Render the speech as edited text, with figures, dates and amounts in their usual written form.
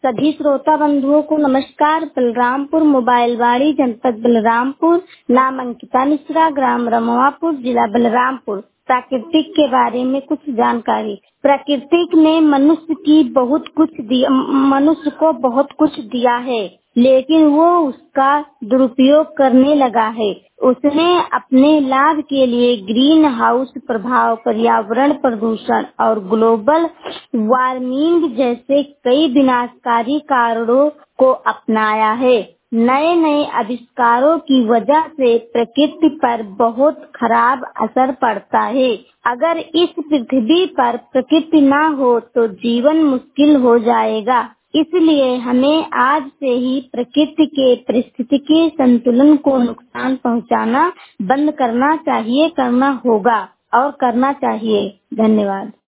सभी श्रोता बंधुओं को नमस्कार। बलरामपुर मोबाइल वाड़ी, जनपद बलरामपुर। नाम अंकिता मिश्रा, ग्राम रमवापुर, जिला बलरामपुर। प्राकृतिक के बारे में कुछ जानकारी। प्रकृति ने मनुष्य को बहुत कुछ दिया है, लेकिन वो उसका दुरुपयोग करने लगा है। उसने अपने लाभ के लिए ग्रीन हाउस प्रभाव, पर्यावरण प्रदूषण और ग्लोबल वार्मिंग जैसे कई विनाशकारी कारणों को अपनाया है। नए नए आविष्कारों की वजह से प्रकृति पर बहुत खराब असर पड़ता है। अगर इस पृथ्वी पर प्रकृति न हो तो जीवन मुश्किल हो जाएगा। इसलिए हमें आज से ही प्रकृति के पारिस्थितिकी संतुलन को नुकसान पहुंचाना बंद करना चाहिए, करना होगा और करना चाहिए। धन्यवाद।